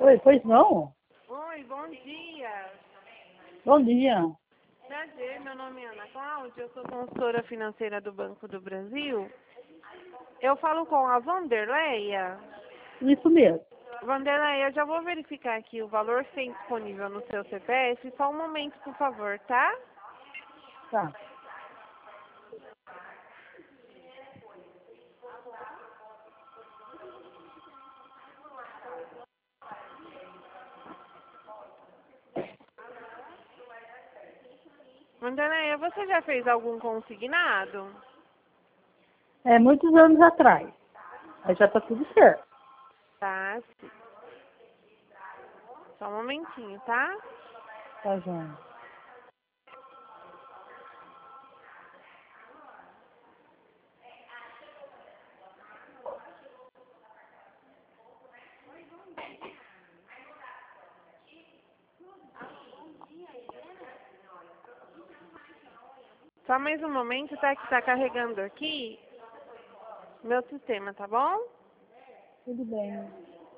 Oi, pois não? Oi, bom dia. Bom dia. Prazer, meu nome é Ana Cláudia, eu sou consultora financeira do Banco do Brasil. Eu falo com a Vanderleia. Isso mesmo. Vanderleia, eu já vou verificar aqui o valor que tem disponível no seu CPF. Só um momento, por favor, tá? Tá. Vanderleia, você já fez algum consignado? É muitos anos atrás. Aí já tá tudo certo. Tá, sim. Só um momentinho, tá? Tá, João? Só mais um momento, tá? Que tá carregando aqui meu sistema, tá bom? Tudo bem.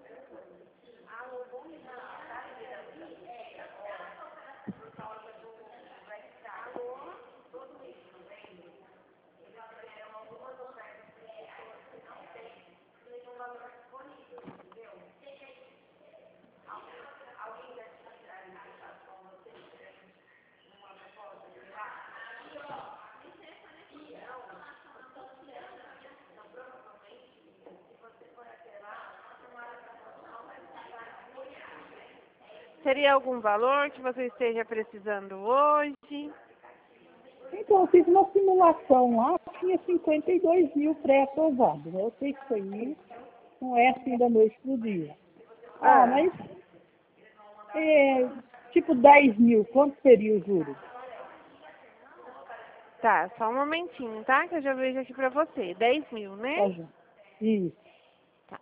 Seria algum valor que você esteja precisando hoje? Então, eu fiz uma simulação lá, tinha 52 mil pré-aprovados, né? Eu sei que isso aí não é assim da noite pro dia. Mas, tipo 10 mil, quanto seria o juro? Tá, só um momentinho, tá? Que eu já vejo aqui pra você. 10 mil, né? Tá, João? Isso. Tá.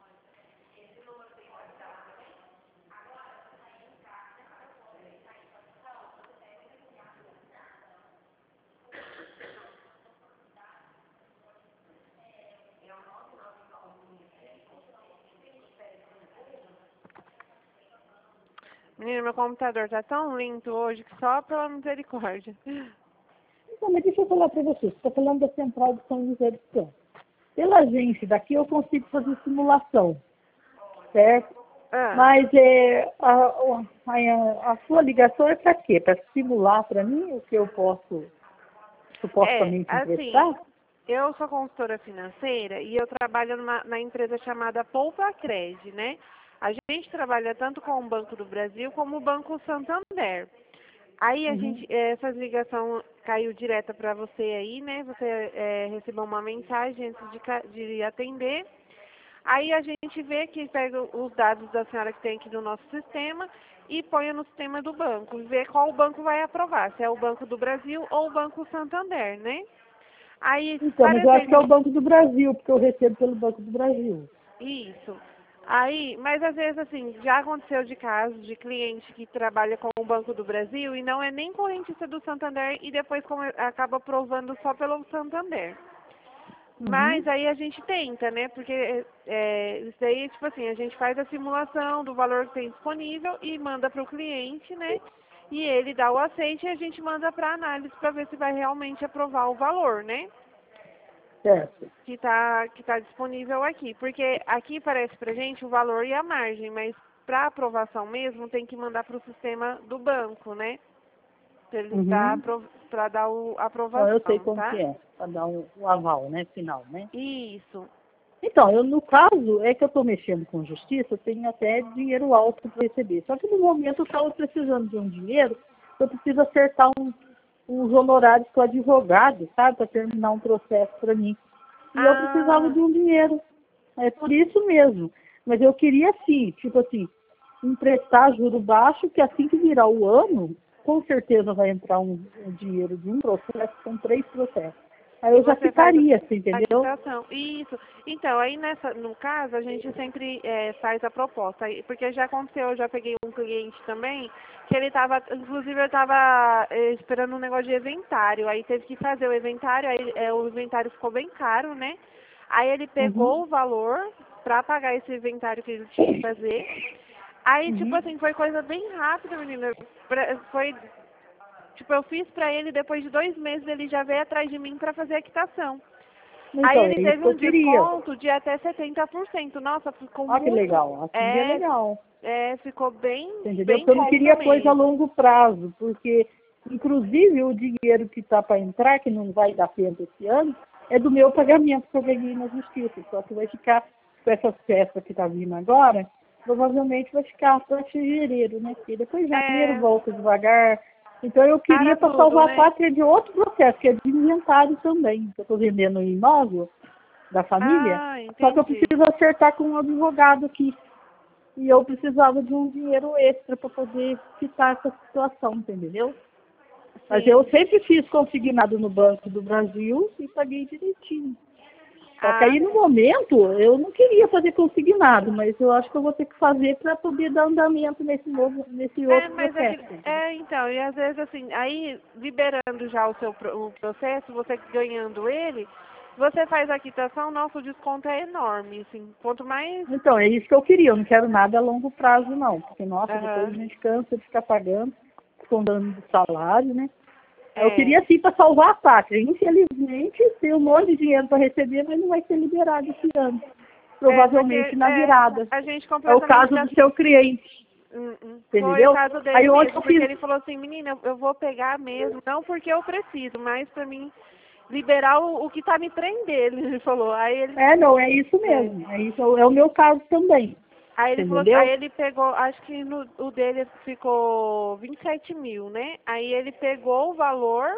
Menino, meu computador tá tão lento hoje que só pela misericórdia. Então, mas deixa eu falar para você. Você está falando da Central de São José dos Campos. Pela agência daqui eu consigo fazer simulação, certo? Ah, Mas a sua ligação é para quê? Para simular para mim o que eu posso supostamente emprestar? assim, eu sou consultora financeira e eu trabalho na empresa chamada Poupa Cred, né? A gente trabalha tanto com o Banco do Brasil como o Banco Santander. Aí Uhum. essa ligação caiu direta para você aí, né? Você recebeu uma mensagem antes de atender. Aí a gente vê que pega os dados da senhora que tem aqui no nosso sistema e põe no sistema do banco. Vê qual o banco vai aprovar, se é o Banco do Brasil ou o Banco Santander, né? Aí, Então, mas várias eu acho que é o vezes, Banco do Brasil, porque eu recebo pelo Banco do Brasil. isso. Aí, mas às vezes, assim, já aconteceu de casos de cliente que trabalha com o Banco do Brasil e não é nem correntista do Santander e depois acaba aprovando só pelo Santander. Uhum. Mas aí a gente tenta, né? Porque isso aí, tipo assim, a gente faz a simulação do valor que tem disponível e manda para o cliente, né? E ele dá o aceite e a gente manda para análise para ver se vai realmente aprovar o valor, né? Certo. Que tá disponível aqui. Porque aqui parece pra gente o valor e a margem, mas para aprovação mesmo tem que mandar para o sistema do banco, né? Para eles Uhum. dar a Então, eu sei aprovação, como que tá? é, para dar um aval, né, final, né? Isso. Então, no caso, é que eu estou mexendo com justiça, eu tenho até dinheiro alto para receber. Só que no momento eu estava precisando de um dinheiro, eu preciso acertar uns honorários com o advogado, sabe, para terminar um processo para mim. E eu precisava Ah, de um dinheiro. É por isso mesmo. Mas eu queria sim, tipo assim, emprestar juro baixo, que assim que virar o ano, com certeza vai entrar um dinheiro de um processo, com 3 processos. Aí e eu já você faz ficaria, você a entendeu? quitação. Isso. Então, aí no caso, a gente sempre faz a proposta. Porque já aconteceu, eu já peguei um cliente também, que ele estava, inclusive eu estava esperando um negócio de inventário. Aí teve que fazer o inventário, aí o inventário ficou bem caro, né? Aí ele Uhum. pegou o valor para pagar esse inventário que ele tinha que fazer. Aí, tipo assim, foi coisa bem rápida, menina. Foi, tipo, eu fiz pra ele, depois de 2 meses ele já veio atrás de mim pra fazer a quitação. Aí Então, é ele isso teve que um eu queria. desconto de até 70%. Nossa, ficou Olha que muito... legal, assim é legal. Ficou bem, Entendeu? bem Porque eu não conta queria coisa a mesmo. longo prazo, porque, inclusive, o dinheiro que está para entrar, que não vai dar tempo esse ano, é do meu pagamento que eu ganhei na justiça. Só que vai ficar com essas festas que está vindo agora, provavelmente vai ficar para fevereiro, né? Porque depois janeiro volta devagar. Então eu queria Para para tudo, salvar a né? pátria de outro processo, que é de inventário também. Eu estou vendendo um imóvel da família, Ah, só que eu entendi. preciso acertar com um advogado aqui. E eu precisava de um dinheiro extra para poder quitar essa situação, entendeu? Mas eu Sim. sempre fiz consignado no Banco do Brasil e paguei direitinho. Só que Ah, aí no momento eu não queria fazer consignado, mas eu acho que eu vou ter que fazer para poder dar andamento nesse outro mas é que, processo. Entendeu? então, e às vezes assim, aí liberando já o processo, você ganhando ele, você faz a quitação, nosso desconto é enorme, assim, quanto mais... Então, é isso que eu queria, eu não quero nada a longo prazo não, porque nossa, depois a Aham, gente cansa de ficar pagando, escondendo do salário, né? Eu é, queria sim para salvar a pátria. Infelizmente, tem um monte de dinheiro para receber, mas não vai ser liberado esse ano. Provavelmente porque na virada. a gente É o completamente caso do seu cliente, foi o entendeu? caso dele Aí ontem mesmo, eu porque fiz. ele falou assim, menina, eu vou pegar mesmo, não porque eu preciso, mas pra mim liberar o que tá me prendendo, ele falou. Aí ele, Não, é isso é, mesmo. É isso, é o meu caso também. Aí ele falou, aí Entendeu? ele pegou, acho que o dele ficou 27 mil, né? Aí ele pegou o valor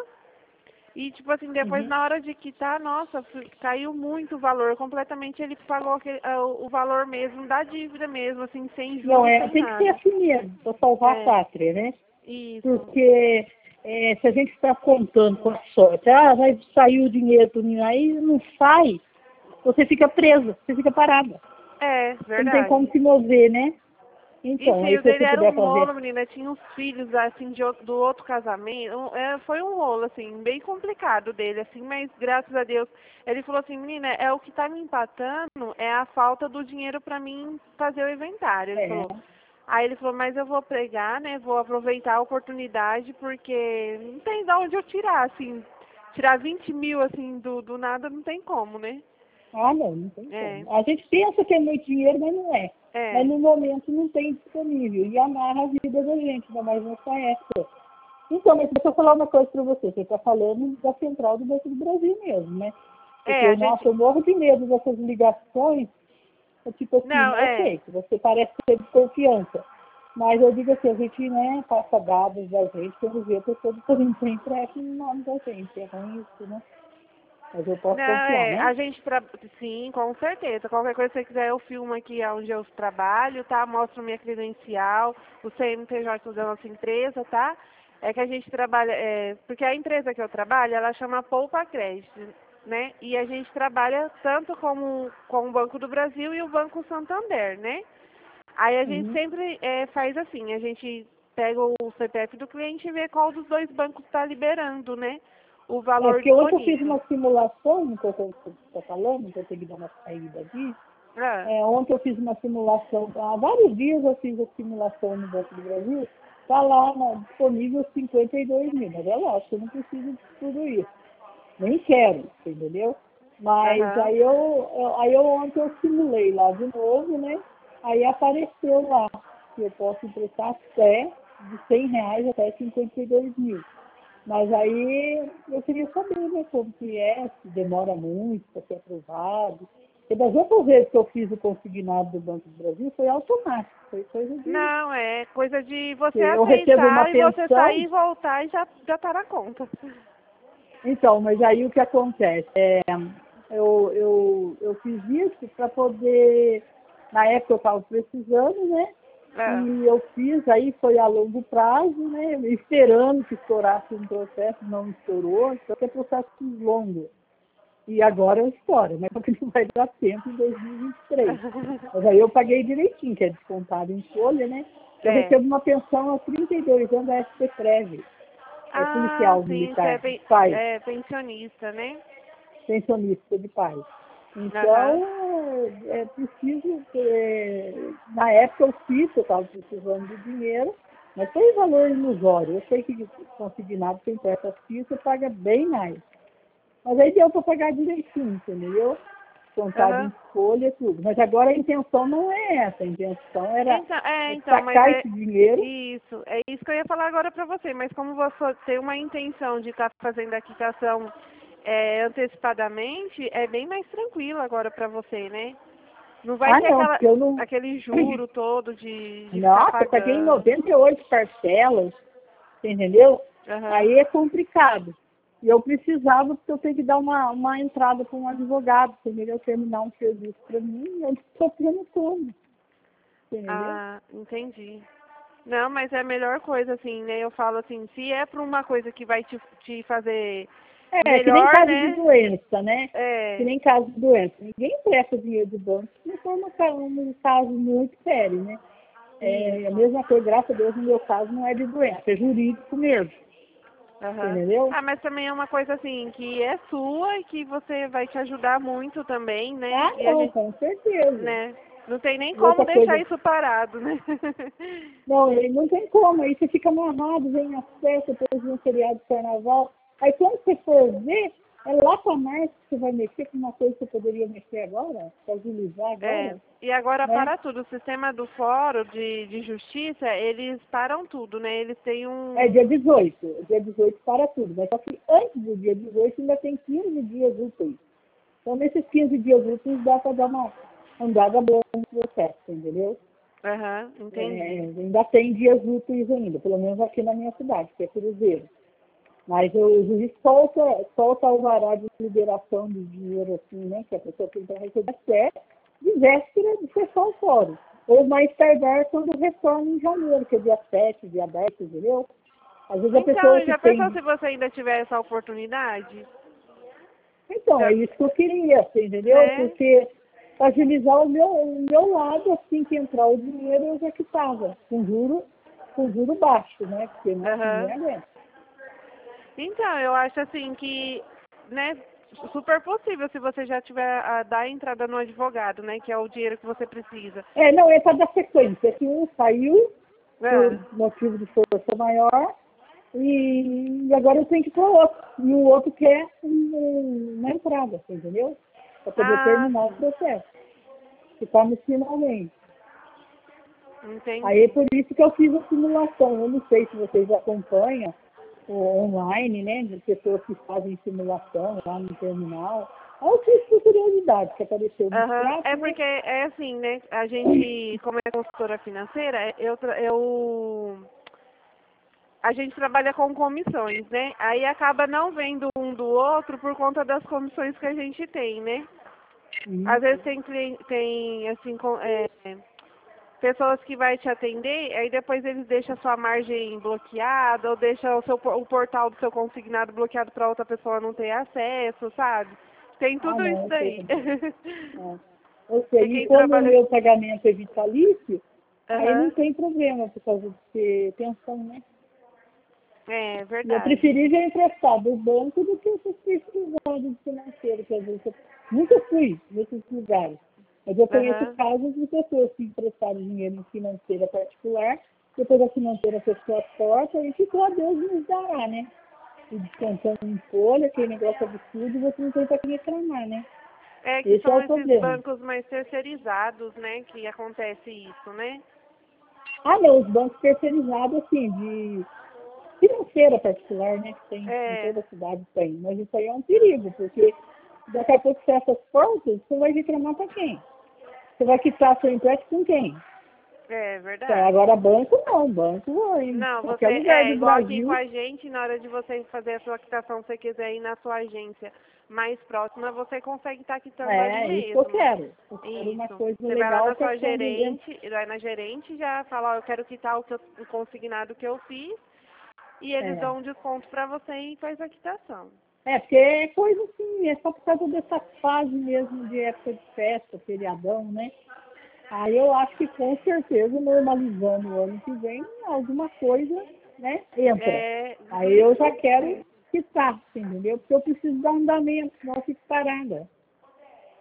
e, tipo assim, depois Uhum. na hora de quitar, nossa, caiu muito o valor. Completamente ele pagou o valor mesmo da dívida mesmo, assim, sem Não, juros, sem tem que ser nada. assim mesmo, para salvar a É, pátria, né? isso. Porque se a gente está contando com a sorte, vai sair o dinheiro para mim, aí não sai, você fica presa, você fica parada. É, Você não tem como verdade. se mover, né? Isso, Então, e aí o se dele você era puder um fazer. rolo, menina, tinha uns filhos, assim, do outro casamento. Foi um rolo, assim, bem complicado dele, assim, mas graças a Deus. Ele falou assim, menina, o que tá me empatando é a falta do dinheiro pra mim fazer o inventário. Ele É, falou. Aí ele falou, mas eu vou pregar, né, vou aproveitar a oportunidade, porque não tem de onde eu tirar, assim, tirar 20 mil, assim, do nada, não tem como, né? não, não tem É, como. A gente pensa que é muito dinheiro, mas não é. Mas é, no momento não tem disponível. E amarra a vida da gente, ainda mais nessa época. Então, mas deixa eu falar uma coisa para você. Você está falando da central do Banco do Brasil mesmo, né? a Porque, gente, nossa, eu morro de medo dessas ligações. Tipo assim, não, ok, que você parece ter desconfiança. Mas eu digo assim, a gente, né, passa dados da gente, quando vê a pessoa deposita empréstimo no nome da gente. É ruim isso, né? Mas eu posso não, confiar, né? a gente, sim, com certeza. Qualquer coisa que você quiser, eu filmo aqui onde eu trabalho, tá? Mostro minha credencial, o CNPJ da nossa empresa, tá? É que a gente trabalha, porque a empresa que eu trabalho, ela chama Poupa Crédito, né? E a gente trabalha tanto com o Banco do Brasil e o Banco Santander, né? Aí a gente Uhum. sempre faz assim, a gente pega o CPF do cliente e vê qual dos dois bancos está liberando, né? O valor Porque ontem eu fiz disponível. uma simulação, no que eu estou falando, que eu tenho que dar uma saída aqui. Ah, Ontem eu fiz uma simulação, há vários dias eu fiz a simulação no Banco do Brasil, está lá disponível 52 mil, mas é lógico, eu não preciso de tudo isso, nem quero, entendeu? Mas aham. aí eu ontem eu simulei lá de novo, né? Aí apareceu lá que eu posso emprestar até de R$ 100 até 52 mil. Mas aí eu queria saber, né, como que se demora muito para ser aprovado. E das outras vezes que eu fiz o consignado do Banco do Brasil foi automático, foi coisa de. Não, é coisa de você Eu recebo uma aceitar e você sair pensão, e voltar e já tá na conta. então, mas aí o que acontece? Eu fiz isso para poder, na época eu estava precisando, né? Ah, E eu fiz, aí foi a longo prazo, né? Esperando que estourasse um processo, não estourou, então é processo longo. E agora eu estouro, né? Porque não vai dar tempo em 2023. Mas aí eu paguei direitinho, que é descontado em folha, né? Eu é. recebo uma pensão há 32 anos da SPPREV, é Ah, policial sim, você militar, de paz, é pensionista, né? pensionista de paz. Aham. Então, preciso, na época eu fiz, eu estava precisando de dinheiro, mas foi valor ilusório. Eu sei que consignado, quem presta FII, paga bem mais. Mas aí deu para pagar direitinho, entendeu? Contado em folha e tudo. Mas agora a intenção não é essa, a intenção era mas sacar esse dinheiro. é isso que eu ia falar agora para você, mas como você tem uma intenção de estar fazendo a quitação antecipadamente, é bem mais tranquilo agora para você, né? Não vai ter aquele juro todo de ficar Nossa, pagando. paguei em 98 parcelas, entendeu? Aí é complicado. E eu precisava, porque eu tenho que dar uma entrada para um advogado, entendeu? Terminar um serviço para mim, eu estou tendo como. Entendeu? Ah, entendi. Não, mas é a melhor coisa, assim, né? Eu falo assim, se é para uma coisa que vai te fazer melhor, que nem caso né? de doença, né? É. Que nem caso de doença. Ninguém presta dinheiro de banco se não for um caso muito sério, né? A mesma coisa, graças a Deus, no meu caso, não é de doença, é jurídico mesmo. Entendeu? Ah, mas também é uma coisa assim, que é sua e que você vai te ajudar muito também, né? Com certeza. Né? Não tem nem como deixar isso parado, né? Não, não tem como. Aí você fica amarrado, vem a festa, depois vem um feriado de carnaval. Aí quando você for ver, é lá para março que você vai mexer com uma coisa que você poderia mexer agora, para agilizar agora. E agora né? para tudo. O sistema do Fórum de Justiça, eles param tudo, né? Eles têm um... dia 18. Dia 18 para tudo. Mas só que antes do dia 18 ainda tem 15 dias úteis. Então, nesses 15 dias úteis dá para dar uma andada boa no processo, entendeu? Entendi. Ainda tem dias úteis ainda, pelo menos aqui na minha cidade, que é Cruzeiro. Mas o juiz solta o alvará de liberação de dinheiro, assim, né, que a pessoa tem para receber até de véspera de fechar o fórum. Ou mais tardar quando retorna em janeiro, que é dia 7, dia 10, entendeu? Às vezes a pessoa já pensou se você ainda tiver essa oportunidade? Então, é isso que eu queria, entendeu? Porque para agilizar o meu lado, assim que entrar o dinheiro, eu já quitava, com juro baixo, né? Porque não aguenta. Então, eu acho assim que, né, super possível se você já tiver a dar a entrada no advogado, né, que é o dinheiro que você precisa. Não, é para dar sequência, que um saiu por motivo de força maior e agora eu tenho que ir para o outro. E o outro quer uma entrada, entendeu? Para poder terminar o processo. Que está no finalmente. Entendi. Aí é por isso que eu fiz a simulação. Eu não sei se vocês acompanham online, né, de pessoas que fazem simulação lá no terminal. Eu fiz por curiosidade, que apareceu no prato, É porque é assim, né, a gente, como é consultora financeira, a gente trabalha com comissões, né? Aí acaba não vendo um do outro por conta das comissões que a gente tem, né? Às vezes tem assim, pessoas que vai te atender, aí depois eles deixam a sua margem bloqueada, ou deixam o portal do seu consignado bloqueado para outra pessoa não ter acesso, sabe? Tem tudo isso daí. Eu sei, e como o meu pagamento é vitalício, aí não tem problema por causa de ter pensão, né? É verdade. Eu preferia emprestar do banco do que essas pesquisadas financeiras, que às vezes eu nunca fui nesses lugares. Mas eu conheço casos de pessoas que emprestaram dinheiro em financeira particular, depois a financeira fechou as portas e ficou a Deus nos dará, né? E descontando em folha, aquele negócio absurdo, você não tem para quem reclamar, né? Que esse são é o esses problema. bancos mais terceirizados, né? Que acontece isso, né? Não, os bancos terceirizados, assim, de financeira particular, né? Que tem em toda a cidade tem. Mas isso aí é um perigo, porque daqui a pouco fecha as portas, você vai reclamar para quem? Você vai quitar seu empréstimo com quem? É verdade. Agora banco não, banco em não, qualquer você lugar do igual Brasil. Aqui com a gente, na hora de você fazer a sua quitação, se você quiser ir na sua agência mais próxima, você consegue estar quitando ali mesmo. Isso que eu quero. Eu quero uma coisa você legal. Vai lá na sua gerente, vai na gerente já fala, eu quero quitar o consignado que eu fiz, e eles dão um desconto para você e faz a quitação. Porque é coisa assim, é só por causa dessa fase mesmo de época de festa, feriadão, né? Aí eu acho que com certeza, normalizando o ano que vem, alguma coisa, né, entra. Aí eu já quero quitar, entendeu? Porque eu preciso dar andamento, senão eu fico parada.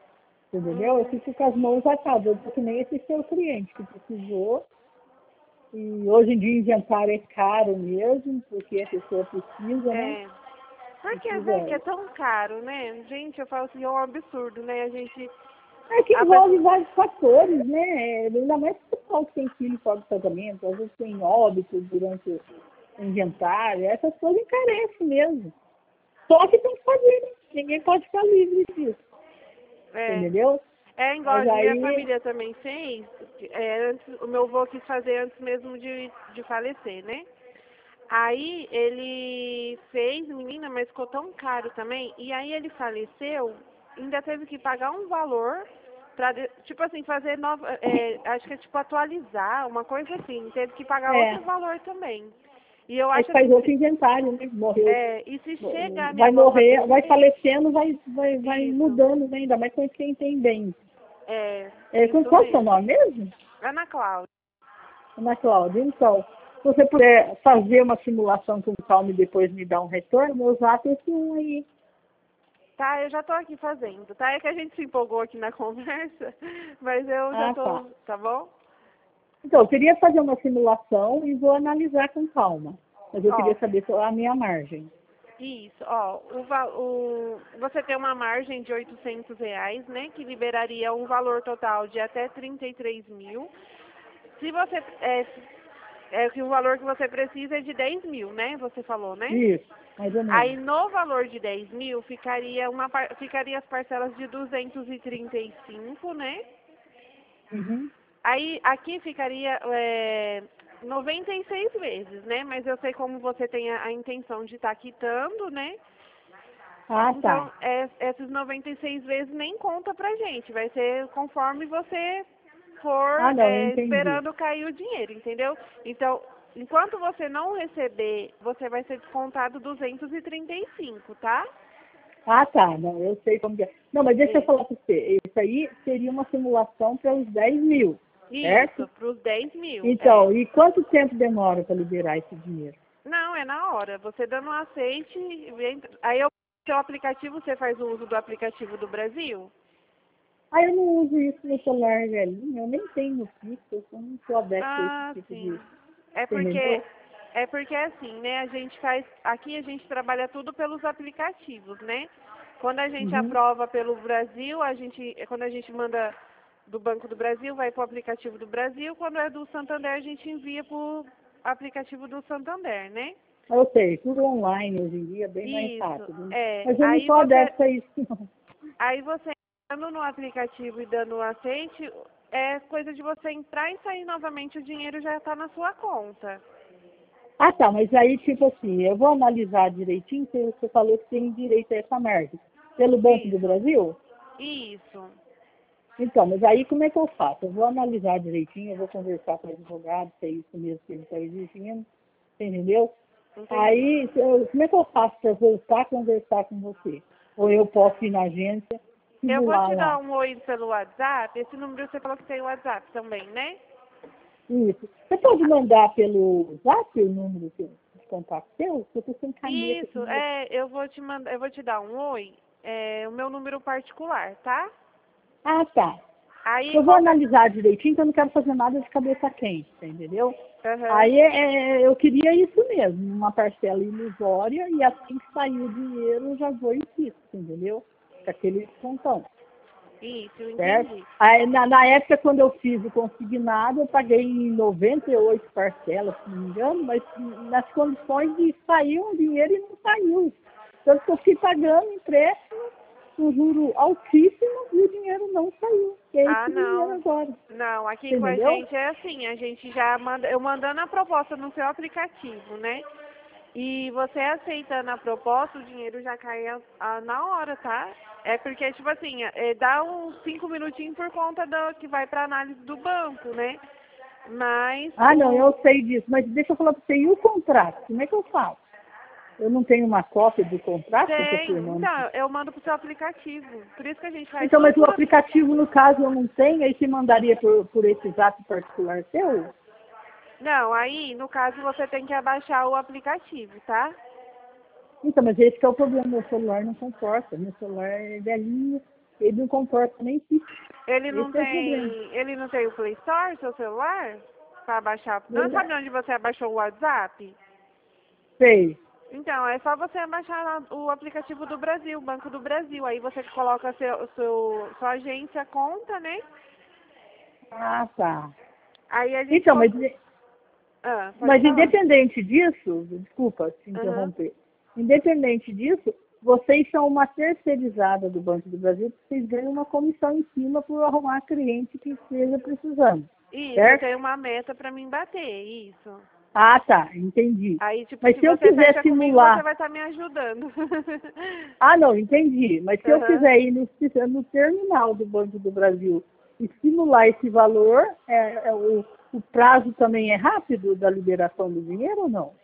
entendeu? Eu fico com as mãos atadas, eu tô que nem esse seu cliente que precisou. E hoje em dia inventário é caro mesmo, porque a pessoa precisa, né? É. Por que, Precisa. Zé, que é tão caro, né? Gente, eu falo assim, é um absurdo, né? A gente... É que A envolve pessoa... vários fatores, né? Ainda mais o pessoal que tem filho fora do casamento, às vezes tem óbito durante o inventário, essas coisas encarecem mesmo. Só que tem que fazer, né? Ninguém pode ficar livre disso, É. entendeu? É igual Mas a minha aí, família também fez. Antes, o meu avô quis fazer antes mesmo de falecer, né? Aí ele fez, menina, mas ficou tão caro também. E aí ele faleceu, ainda teve que pagar um valor pra, tipo assim, fazer nova, acho que é tipo atualizar, uma coisa assim. Teve que pagar outro é, valor também. E eu aí acho faz assim, outro inventário, né? Morreu, e se chega a minha vai avó morrer, vai falecer, falecendo, vai isso, mudando, né? Ainda mais com quem tem bem. isso Qual é o seu mesmo. nome mesmo? Ana Cláudia. Ana Cláudia, então, se você puder fazer uma simulação com calma e depois me dar um retorno, meu zap é esse um aí. Tá, eu já tô aqui fazendo, tá? É que a gente se empolgou aqui na conversa, mas eu já Ah, tá. tô, tá bom? Então, eu queria fazer uma simulação e vou analisar com calma. Mas eu Ó, queria saber só a minha margem. isso, ó, você tem uma margem de R$ 800, né, que liberaria um valor total de até 33 mil. Se você, que o valor que você precisa é de 10 mil, né, você falou, né? Isso, mais ou Aí menos. no valor de 10 mil ficaria as parcelas de 235, né? Uhum. Aí aqui ficaria 96 vezes, né? Mas eu sei como você tem a intenção de estar quitando, né? Ah, Então, tá. essas 96 vezes nem conta pra gente. Vai ser conforme você for Ah, não, eu entendi. esperando cair o dinheiro, entendeu? Então, enquanto você não receber, você vai ser descontado 235, tá? Ah, tá. Não, eu sei como que é. Não, mas deixa eu Isso. falar para você. Isso aí seria uma simulação para os 10 mil, certo? Isso, para os 10 mil. Então, e quanto tempo demora para liberar esse dinheiro? Não, é na hora. Você dando um aceite, aí seu aplicativo, você faz o uso do aplicativo do Brasil? Ah, eu não uso isso no celular velhinho, eu nem tenho no Pix, eu não sou adepto a esse Ah, tipo de... sim. É porque Entendeu? é porque assim, né? A gente faz aqui a gente trabalha tudo pelos aplicativos, né? Quando a gente Uhum. aprova pelo Brasil, quando a gente manda do Banco do Brasil, vai para o aplicativo do Brasil. Quando é do Santander, a gente envia para o aplicativo do Santander, né? Eu sei, tudo online hoje em dia, é bem mais Isso, rápido. Né? é. Mas eu não sou adepto a isso, não. Aí você entrando no aplicativo e dando o aceite, é coisa de você entrar e sair novamente, o dinheiro já está na sua conta. Ah, tá, mas aí, tipo assim, eu vou analisar direitinho, que você falou que tem direito a essa margem. Pelo Banco do Isso, Brasil? isso. Então, mas aí como é que eu faço? Eu vou analisar direitinho, eu vou conversar com o advogado, se é isso mesmo que ele está exigindo, entendeu? Entendi. Aí, como é que eu faço para voltar a conversar com você? Ou eu posso ir na agência, Eu vou simular te dar lá? um oi pelo WhatsApp. Esse número você falou que tem WhatsApp também, né? Isso. Você pode mandar pelo zap o número de contato seu? Porque eu estou sem caneta Isso, aqui. eu vou te mandar, eu vou te dar um oi, o meu número particular, tá? Ah, tá. Aí Eu vou qualquer. analisar direitinho, que eu não quero fazer nada de cabeça quente, tá, entendeu? Aham. Aí eu queria isso mesmo, uma parcela ilusória, e assim que sair o dinheiro, eu já vou em Pix, entendeu? Com aquele descontão, Isso, eu certo? entendi. Aí, na época, quando eu fiz o consignado, eu paguei em 98 parcelas, se não me engano, mas nas condições de sair um dinheiro e não saiu. Tanto que eu fui pagando empréstimo, um juro altíssimo, e o dinheiro não saiu. E é Ah, esse dinheiro não. agora, Não, aqui com a entendeu? gente é assim, a gente já manda, eu mandando a proposta no seu aplicativo, né? E você aceitando a proposta, o dinheiro já cai na hora, tá? É porque, tipo assim, dá uns 5 minutinhos por conta do que vai para análise do banco, né? Mas Ah, não, eu sei disso, mas deixa eu falar para você, e o contrato? Como é que eu faço? Eu não tenho uma cópia do contrato que eu estou tem, firmando. então, eu mando pro seu aplicativo. Por isso que a gente faz Então, tudo mas o por aplicativo, no caso, eu não tenho, aí você mandaria por esse zap particular seu? Não, aí, no caso, você tem que abaixar o aplicativo, tá? Então, mas esse que é o problema, meu celular não comporta, meu celular é velhinho, Ele não comporta nem isso. Ele não Esse é o problema. ele não tem o Play Store, seu celular? Para baixar. Não sabe onde você abaixou o WhatsApp? Sei. Então, é só você baixar o aplicativo do Brasil, Banco do Brasil. Aí você coloca sua agência, conta, né? Ah, tá. Aí a gente... Então, pode mas falar. independente disso, desculpa te interromper, independente disso, vocês são uma terceirizada do Banco do Brasil, porque vocês ganham uma comissão em cima por arrumar cliente que esteja precisando. Isso, certo? eu tenho uma meta para mim bater, isso. Ah, tá, entendi. Aí, tipo, Mas se se eu você quiser fecha comigo, simular... você vai estar me ajudando. Ah, não, entendi. Mas se eu Uhum. quiser ir no terminal do Banco do Brasil e simular esse valor, o prazo também é rápido da liberação do dinheiro ou não?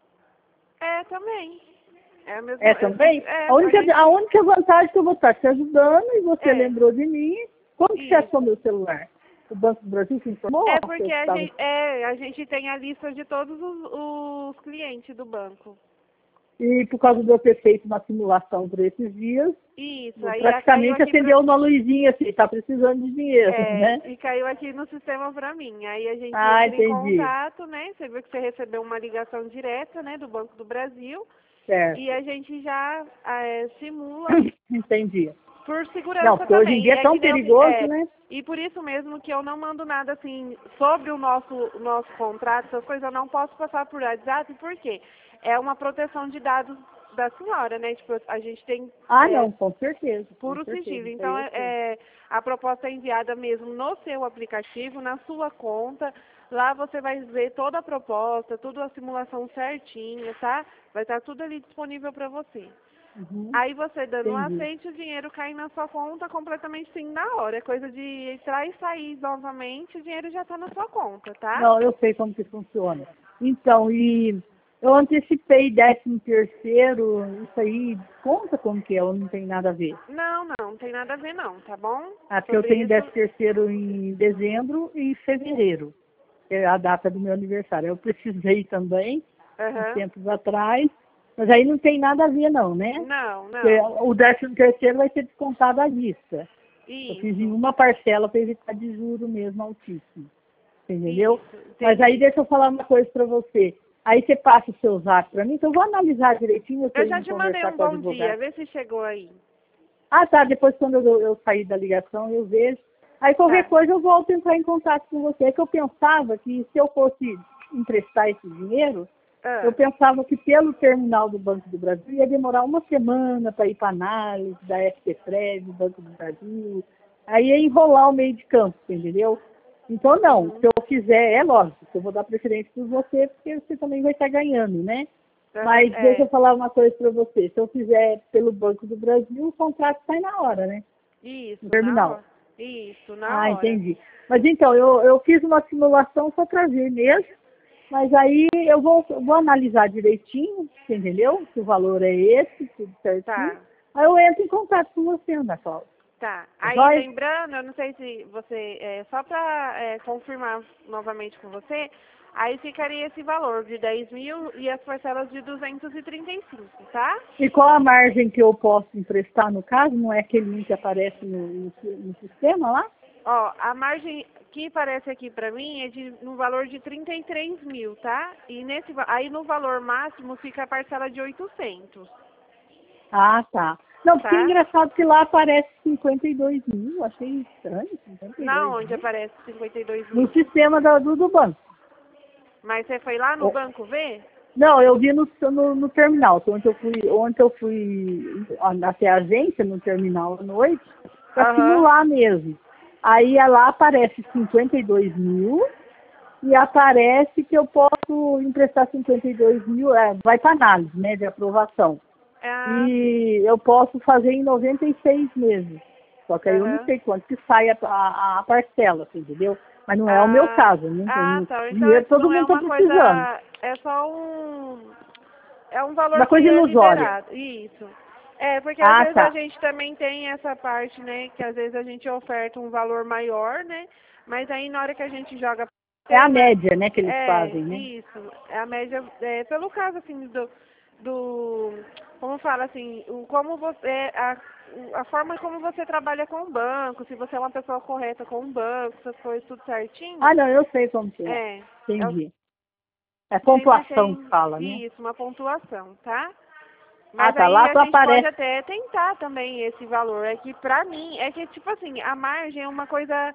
É, também. É, mesmo, É também? A única vantagem é que eu vou estar te ajudando e você lembrou de mim. Como que você achou meu celular? O Banco do Brasil se informou? É porque a gente tem a lista de todos os clientes do banco. E por causa de eu ter feito uma simulação por esses dias, Isso, aí praticamente acendeu uma luzinha assim, está precisando de dinheiro, né? E caiu aqui no sistema para mim. Aí a gente entra em contato, né? Você viu que você recebeu uma ligação direta, né, do Banco do Brasil. Certo. E a gente já simula. Entendi. Por segurança não, porque também. Hoje em dia é tão perigoso, né? E por isso mesmo que eu não mando nada assim sobre o nosso contrato, essas coisas eu não posso passar por WhatsApp, por quê? É uma proteção de dados da senhora, né? Tipo, a gente tem... não, com certeza. Puro sigilo. Então, a proposta é enviada mesmo no seu aplicativo, na sua conta. Lá você vai ver toda a proposta, toda a simulação certinha, tá? Vai estar tudo ali disponível para você. Aí você dando um aceite, o dinheiro cai na sua conta completamente sim na hora. É coisa de entrar e sair novamente, o dinheiro já está na sua conta, tá? Não, eu sei como que funciona. Então, e eu antecipei 13º, isso aí, conta como que é, ou não tem nada a ver? Não tem nada a ver não, tá bom? Porque eu tenho 13º em dezembro e fevereiro, que é a data do meu aniversário. Eu precisei também, tempos atrás, mas aí não tem nada a ver não, né? Não. Porque o 13º vai ser descontado à vista. Isso. Eu fiz em uma parcela para evitar de juro mesmo altíssimo. Entendeu? Isso, mas aí deixa eu falar uma coisa para você. Aí você passa o seu zap para mim, então eu vou analisar direitinho. Eu já te mandei um bom dia, vê se chegou aí. Ah, tá. Depois quando eu sair da ligação eu vejo. Aí qualquer coisa eu volto a entrar em contato com você. É que eu pensava que se eu fosse emprestar esse dinheiro, eu pensava que pelo terminal do Banco do Brasil ia demorar uma semana para ir para análise da SPPrev, do Banco do Brasil. Aí ia enrolar o meio de campo, entendeu? Então, não. Se eu fizer, é lógico, eu vou dar preferência por você, porque você também vai estar ganhando, né? Mas deixa eu falar uma coisa para você. Se eu fizer pelo Banco do Brasil, o contrato sai na hora, né? Isso, no terminal. na hora. Isso, na hora. Entendi. Mas então, eu fiz uma simulação só para ver mesmo. Mas aí eu vou analisar direitinho, entendeu? Se o valor é esse, tudo certinho. Tá. Aí eu entro em contato com você, Ana Paula. Tá. Aí lembrando, eu não sei se você, só para confirmar novamente com você, aí ficaria esse valor de 10 mil e as parcelas de 235, tá? E qual a margem que eu posso emprestar no caso? Não é aquele link que aparece no sistema lá? Ó, a margem que aparece aqui para mim é no valor de 33 mil, tá? E aí no valor máximo fica a parcela de 800. Ah, tá. Não, porque é engraçado que lá aparece 52 mil, achei estranho. 52 Na onde mil. aparece 52 mil? No sistema do banco. Mas você foi lá no banco ver? Não, eu vi no terminal, ontem eu fui até a agência, no terminal à noite, para simular mesmo. Aí lá aparece 52 mil e aparece que eu posso emprestar 52 mil, vai para análise, né, de aprovação. E eu posso fazer em 96 meses. Só que aí eu não sei quanto que sai a parcela, entendeu? Mas não é o meu caso. Então todo mundo está precisando. É só um valor uma coisa ilusória. liberado. Isso. Porque às vezes a gente também tem essa parte, né? Que às vezes a gente oferta um valor maior, né? Mas aí na hora que a gente joga... É a média, né, que eles fazem, né? Isso. É a média, pelo caso, assim, como fala assim, como você, a forma como você trabalha com o banco, se você é uma pessoa correta com o banco, essas coisas tudo certinho. Ah, não, eu sei como que é. Entendi. É pontuação que fala, né? Isso, uma pontuação, tá? Mas aí lá a gente aparece... pode até tentar também esse valor. É que pra mim, é que tipo assim, a margem é uma coisa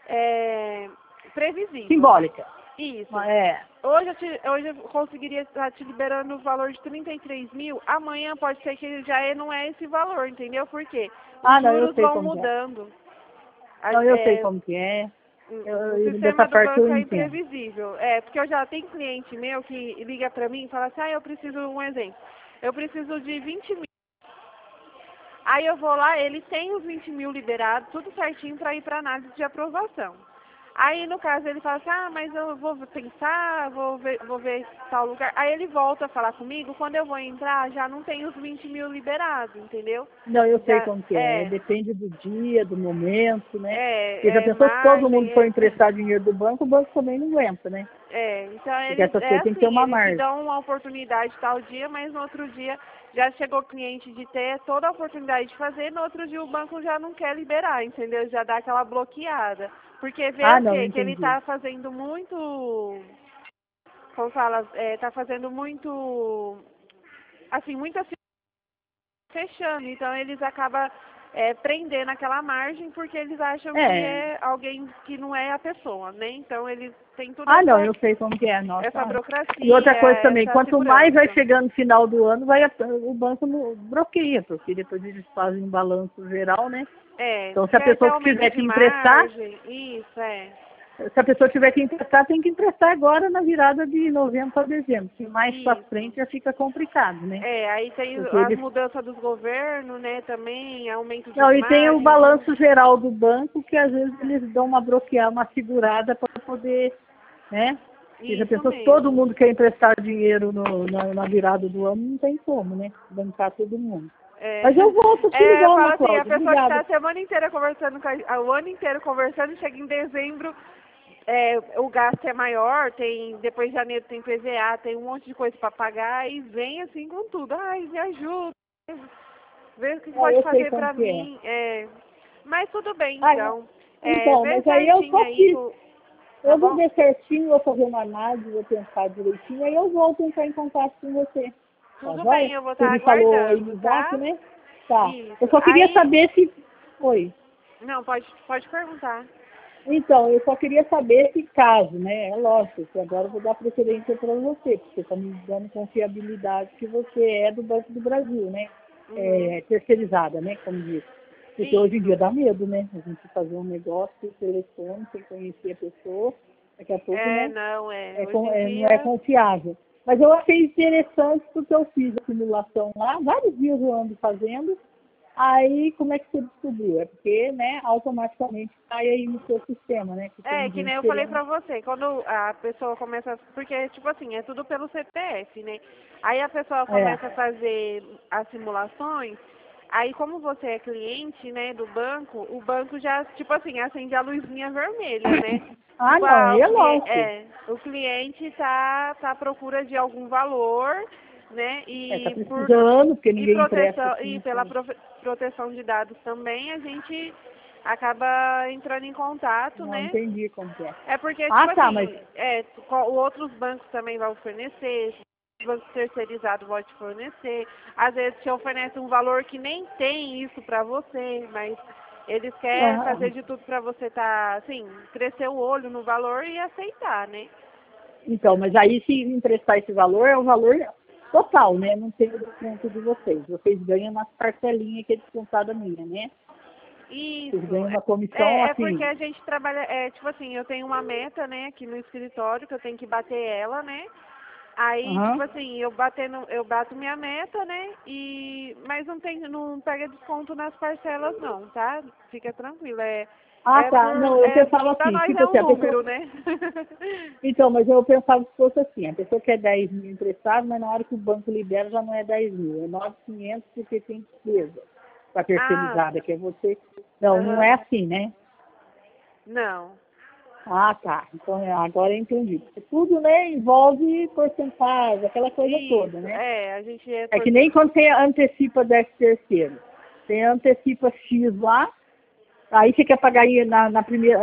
previsível. Simbólica. Isso. É. Hoje eu conseguiria estar te liberando o valor de 33 mil, amanhã pode ser que não é esse valor, entendeu? Por quê? Os juros vão mudando. Não, eu sei como que é. O sistema do banco é imprevisível. Porque eu já tenho cliente meu que liga pra mim e fala assim, eu preciso, um exemplo, eu preciso de 20 mil. Aí eu vou lá, ele tem os 20 mil liberados, tudo certinho para ir para análise de aprovação. Aí, no caso, ele fala assim, mas eu vou pensar, vou ver tal lugar. Aí ele volta a falar comigo, quando eu vou entrar, já não tem os 20 mil liberados, entendeu? Não, eu sei como que é. Depende do dia, do momento, né? Porque já pensou que todo mundo for emprestar dinheiro do banco, o banco também não aguenta, né? Então eles, tem que ter uma margem. Eles te dão uma oportunidade tal dia, mas no outro dia já chegou cliente de ter toda a oportunidade de fazer, no outro dia o banco já não quer liberar, entendeu? Já dá aquela bloqueada. Porque vê que ele está fazendo muito, como fala, está fazendo muito, assim, fechando. Então eles acabam prendendo aquela margem porque eles acham que é alguém que não é a pessoa, né? Então eles têm tudo não, eu sei como que é. Nossa. Essa burocracia. E outra coisa também, quanto mais vai chegando no final do ano, o banco bloqueia, porque depois eles fazem um balanço geral, né? Então se a pessoa tiver que emprestar... Se a pessoa tiver que emprestar, tem que emprestar agora na virada de novembro para dezembro. Que mais para frente já fica complicado, né? Aí tem as mudanças dos governos, né, também, aumento de e tem o balanço geral do banco, que às vezes eles dão uma segurada para poder, né? Porque já pensou que todo mundo quer emprestar dinheiro na virada do ano, não tem como, né? Bancar todo mundo. Mas eu volto te ligar, Ana Cláudia. A pessoa que está a semana inteira conversando, o ano inteiro conversando, chega em dezembro, o gasto é maior, depois de janeiro tem PVA, tem um monte de coisa para pagar e vem assim com tudo. Ai, me ajuda, vê o que pode fazer para mim. Mas tudo bem, então. Mas aí eu só fiz. Eu vou ver certinho, vou fazer uma análise, vou pensar direitinho, aí eu volto a entrar em contato com você. Tudo bem, eu vou estar aguardando, falou aí no zap, né? Tá. Isso. Eu só queria saber se... Oi. Não, pode perguntar. Então, eu só queria saber se caso, né? É lógico que agora eu vou dar preferência para você, porque você está me dando confiabilidade que você é do Banco do Brasil, né? Terceirizada, né? Como diz. Porque hoje em dia dá medo, né? A gente fazer um negócio por telefone, sem conhecer a pessoa, daqui a pouco, né? Não não é confiável. Mas eu achei interessante porque eu fiz a simulação lá, vários dias eu ando fazendo. Aí, como é que você descobriu? É porque, né, automaticamente cai aí no seu sistema, né? Que nem eu falei pra você, quando a pessoa começa... Porque, tipo assim, é tudo pelo CPF, né? Aí a pessoa começa a fazer as simulações, aí como você é cliente, né, do banco, o banco já, tipo assim, acende a luzinha vermelha, né? Não, é lógico. O cliente tá à procura de algum valor, né? Tá precisando, porque ninguém empresta. E pela proteção de dados também, a gente acaba entrando em contato, né? Não entendi como que é. É porque, tipo assim, outros bancos também vão fornecer, os bancos terceirizados vão te fornecer. Às vezes te oferece um valor que nem tem isso pra você, mas eles querem fazer de tudo pra você assim, crescer o olho no valor e aceitar, né? Então, mas aí se emprestar esse valor, é o valor total, né? Não tem o desconto de vocês. Vocês ganham nas parcelinhas que é descontada minha, né? Isso. Vocês ganham uma comissão assim. Porque a gente trabalha, tipo assim, eu tenho uma meta, né, aqui no escritório, que eu tenho que bater ela, né? Aí, tipo assim, eu bato minha meta, né? Mas não pega desconto nas parcelas não, tá? Fica tranquilo. Não, eu pensava assim, nós tipo é assim, número, né? Então, mas eu pensava que fosse assim, a pessoa quer 10 mil emprestado, mas na hora que o banco libera já não é 10 mil, é 9.500 porque tem despesa para terceirizada, que é você. Não, não é assim, né? Não. Tá. Então, agora eu entendi. Porque tudo, né, envolve porcentagem, aquela coisa toda, né? A gente É que nem quando você antecipa 10º terceiro. Você antecipa X lá, aí você quer pagar aí na primeira,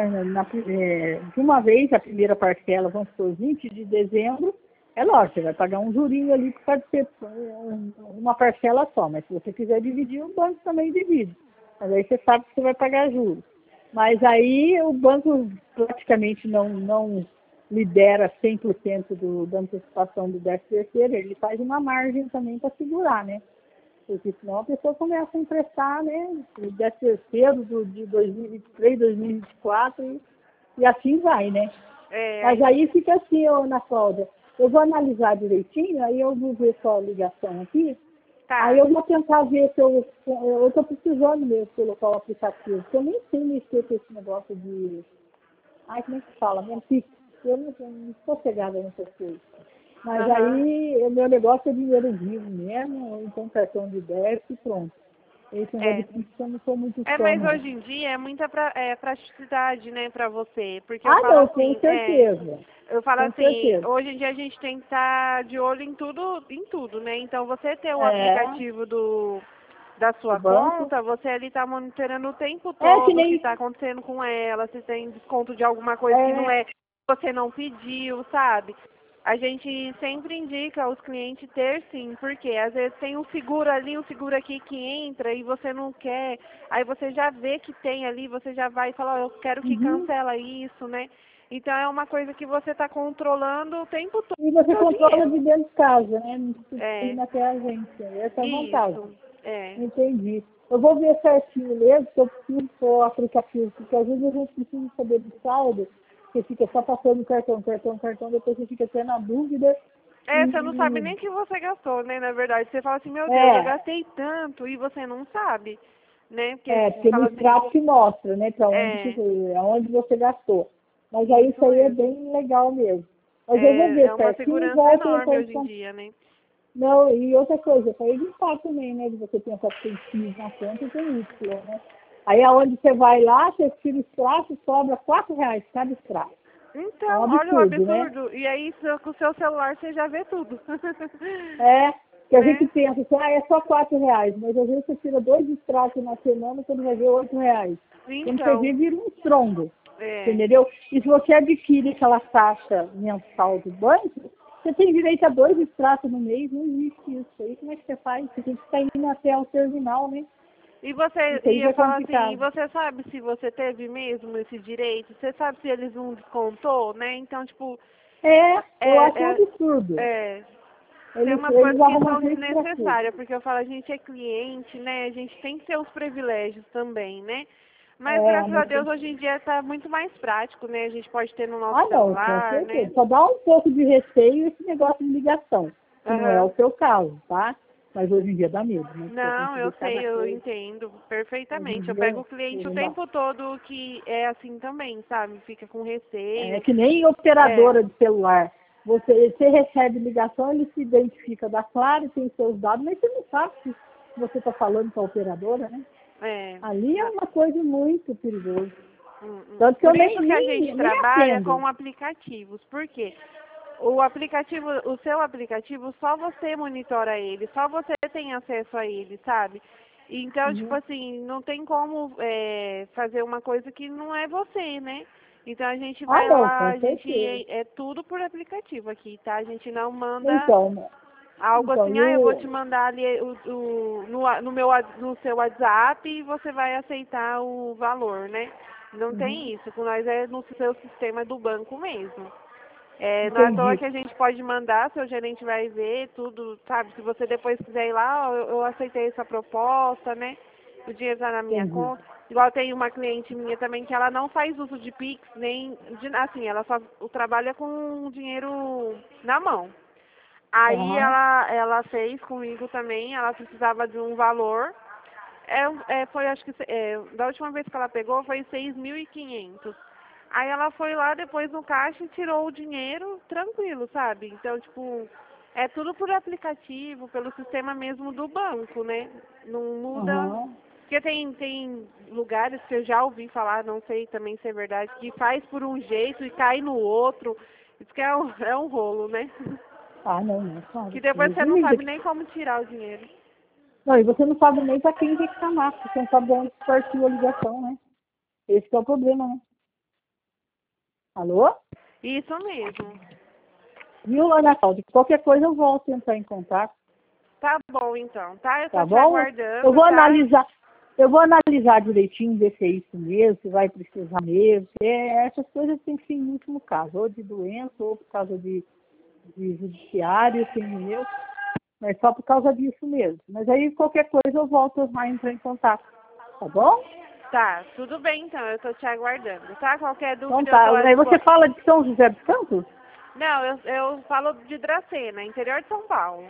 de uma vez a primeira parcela, vamos supor, 20 de dezembro, é lógico, você vai pagar um jurinho ali que pode ser uma parcela só, mas se você quiser dividir, o banco também divide. Mas aí você sabe que você vai pagar juros. Mas aí o banco praticamente não libera 100% da antecipação do 13º, ele faz uma margem também para segurar, né? Porque senão a pessoa começa a emprestar, né? O 13º de 2023, 2024 e assim vai, né? Mas aí fica assim, Ana Cláudia, eu vou analisar direitinho, aí eu vou ver sua ligação aqui, Tá. aí eu vou tentar ver se eu estou precisando mesmo colocar o aplicativo, porque eu nem sei mexer com esse negócio de, como é que fala? Mesmo Pix. Eu não estou chegada nessas coisas. Mas aí o meu negócio é dinheiro vivo mesmo, então cartão de débito e pronto. Esse negócio de Pix eu não sou muito fã. Mas não. hoje em dia é muita praticidade, né, pra você. Porque eu Ah, falo não, assim, com certeza. eu falo Com assim, certeza. hoje em dia a gente tem que estar de olho em tudo, né? Então você ter o É, aplicativo da o sua banco. conta, você ali tá monitorando o tempo É que todo o que nem. tá acontecendo com ela, se tem desconto de alguma coisa que não É, é, você não pediu, sabe? A gente sempre indica aos clientes ter sim, porque às vezes tem um seguro ali, um seguro aqui que entra e você não quer, aí você já vê que tem ali, você já vai e fala, eu quero que uhum. cancela isso, né? Então é uma coisa que você está controlando o tempo todo E o você seu controla de dinheiro. dentro de casa, né? Não precisa ir É, até a agência. Essa é a vantagem. isso, é. Entendi. Eu vou ver certinho mesmo, porque eu preciso pôr o aplicativo, porque às vezes a gente precisa saber do saldo, você fica só passando cartão, depois você fica tendo a dúvida. Você não sabe E, nem o que você gastou, né? Na verdade, você fala assim, meu Deus, eu é, gastei tanto e você não sabe, né? Porque você porque no fala assim, extrato que mostra, né, para onde, é, aonde você gastou. Mas aí isso isso aí é mesmo. bem legal mesmo. Mas eu vou É ver uma certinho e segurança volto a enorme entrar em hoje em contato. dia, né? Não, e outra coisa, para evitar também, né, de você pensar que tem X na conta e tem Y, né? Aí aonde você vai lá, você tira o extrato, sobra R$ 4 cada extrato. É um Então, olha o absurdo, né? absurdo. E aí, com o seu celular, você já vê tudo. É, que a gente Né? pensa assim, é só R$ 4, mas às vezes você tira 2 extratos na semana, você vai ver R$ 8. Quando você vê, Então, vira um estrondo, é. entendeu? E se você adquire aquela taxa mensal do banco, você tem direito a 2 extratos no mês, não existe isso. Aí como é que você faz? Você tem que estar indo até o terminal, né? Isso aí E já eu é falo assim, e complicado. você sabe se você teve mesmo esse direito? Você sabe se eles não descontou, né? Então, tipo, É, eu é, acho um é, absurdo. é, tem Eles, umas eles coisas que arrumam são jeito pra tudo. desnecessárias, porque eu falo, a gente é cliente, né? A gente tem que ter os privilégios também, né? Mas É, graças a mas Deus hoje em dia está muito mais prático, né? A gente pode ter no nosso ah, não, com celular, né? certeza. Só dá um pouco de receio esse negócio de ligação, que não é Aham. o seu caso, tá? Mas hoje em dia dá medo, né? Porque a Não, gente vê eu cada sei, eu coisa. entendo Hoje em perfeitamente. Eu dia pego o cliente o não dá. tempo todo que é assim também, sabe? Fica com É receio. que nem É, operadora de celular. Você recebe ligação, ele se identifica da Claro, tem seus dados, mas você não sabe se você está falando com a operadora, né? é. Ali é na- uma coisa muito perigosa. hum. Tanto que eu Por nem, isso que a gente nem, nem trabalha atendo. com aplicativos. Por quê? O aplicativo, o seu aplicativo, só você monitora ele, só você tem acesso a ele, sabe? Então, tipo Uhum. assim, não tem como fazer uma coisa que não é você, né? Então a gente Ah, vai não, lá, com a gente certeza. é tudo por aplicativo aqui, tá? A gente não manda Então, né? algo Então, assim, eu vou te mandar ali no seu WhatsApp e você vai aceitar o valor, né? Não uhum, tem isso, com nós é no seu sistema do banco mesmo. Não é à toa entendi. que a gente pode mandar, seu gerente vai ver tudo, sabe? Se você depois quiser ir lá, ó, eu aceitei essa proposta, né? O dinheiro está na minha Entendi. conta. Igual tem uma cliente minha também que ela não faz uso de Pix, nem assim, ela só trabalha com dinheiro na mão. Aí Aham. ela fez comigo também, ela precisava de um valor. Foi, acho que, da última vez que ela pegou foi 6.500. Aí ela foi lá depois no caixa e tirou o dinheiro tranquilo, sabe? Então, tipo, é tudo por aplicativo, pelo sistema mesmo do banco, né? Não muda. Aham. Porque tem lugares que eu já ouvi falar, não sei também se é verdade, que faz por um jeito e cai no outro. Isso que é um rolo, né? Ah, não, não, claro. Que depois Deus você me não livre. sabe nem como tirar o dinheiro. Não, e você não sabe nem para quem reclamar, porque você não sabe de onde partiu a ligação, né? Esse que é o problema, né? Alô? Isso mesmo. Viu, Ana Cláudia? Qualquer coisa eu volto a entrar em contato, Tá bom, então, tá? Eu tô tá te bom? aguardando, tá? Eu vou analisar direitinho, ver se é isso mesmo, se vai precisar mesmo. Essas coisas tem que ser em último caso, ou de doença, ou por causa de judiciário, entendeu? Mas só por causa disso mesmo. Mas aí qualquer coisa eu volto a entrar em contato, tá bom? Tá, tudo bem, então, eu tô te aguardando, tá? Qualquer Então dúvida eu tá. tô à Aí você disposição. fala de São José dos Campos? Não, eu falo de Dracena, interior de São Paulo,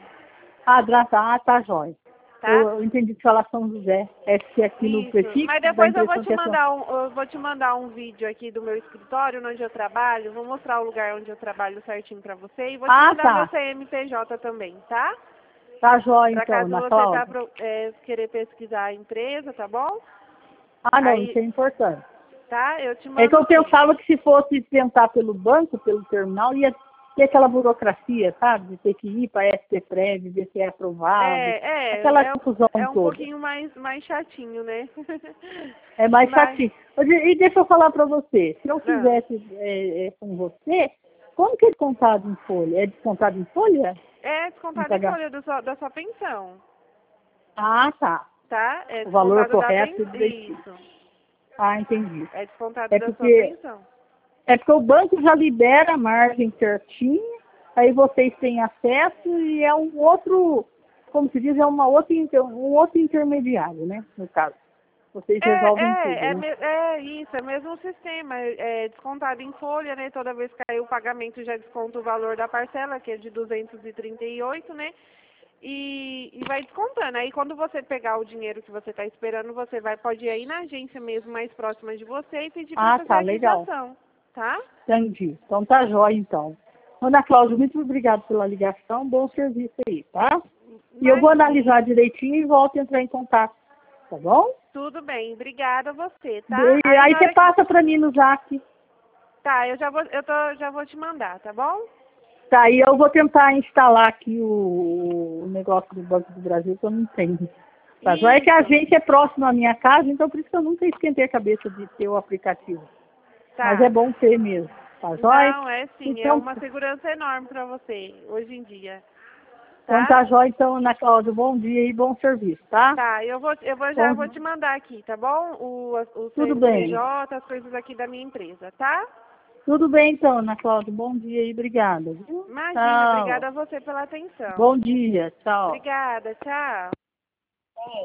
Tá, jóia. tá? Eu entendi que fala São José. É que aqui no Isso. prefixo Mas dá a depois impressão que é São. eu vou te mandar um vídeo aqui do meu escritório, onde eu trabalho. Vou mostrar o lugar onde eu trabalho certinho pra você e vou te Ah, mandar meu tá. CNPJ também, tá? Tá jóia Pra então, caso Ana você Cláudia. querer pesquisar a empresa, tá bom? Ah, não, isso Aí, é importante. tá? Eu te É que mando eu sim. pensava que se fosse tentar pelo banco, pelo terminal, ia ter aquela burocracia, sabe? De ter que ir para a STPREV, ver se é aprovado. Aquela confusão É um toda. pouquinho mais chatinho, né? É mais Mas, chatinho. E deixa eu falar para você, se eu não. fizesse com você, como que é descontado em folha? É descontado em folha? É Em descontado em pagar? folha da sua pensão, Ah, tá. tá? É O valor descontado da correto pensão. direitinho. Isso. Ah, entendi. É descontado É da sua porque, pensão. é porque o banco já libera a margem certinho, aí vocês têm acesso e é um outro, como se diz, é um outro intermediário, né? No caso. Vocês resolvem tudo, né? É isso, é mesmo o sistema, é descontado em folha, né? Toda vez que cair o pagamento já desconta o valor da parcela, que é de 238, né? E vai descontando. Aí quando você pegar o dinheiro que você está esperando, pode ir aí na agência mesmo mais próxima de você e pedir para Ah, fazer tá, a legal. quitação, tá? Entendi. Então tá jóia, então. Ana Cláudia, muito obrigada pela ligação, bom serviço aí, tá? E eu vou Imagine. analisar direitinho e volto a entrar em contato, tá bom? Tudo bem, obrigada a você, tá? Aí Aí na você hora que. passa para mim no Zap. Tá, já vou te mandar, tá bom? Tá, e eu vou tentar instalar aqui o negócio do Banco do Brasil, que eu não tenho. Tá, só é que a Isso, gente é próximo à minha casa, então por isso que eu nunca esquentei a cabeça de ter o aplicativo. Mas é tá. bom ter mesmo, tá jóia? Não, é sim, é Então, uma segurança enorme para você, hoje em dia, então tá? tá jóia, então, Ana Cláudia, bom dia e bom serviço, tá? Tá, já Bom, vou te mandar aqui, tá bom? O tudo bem. CNPJ, as coisas aqui da minha empresa, tá? Tudo bem, então, Ana Cláudia, bom dia e obrigada, viu? Imagina, Tchau. obrigada a você pela atenção. Bom dia, tchau. Obrigada, tchau.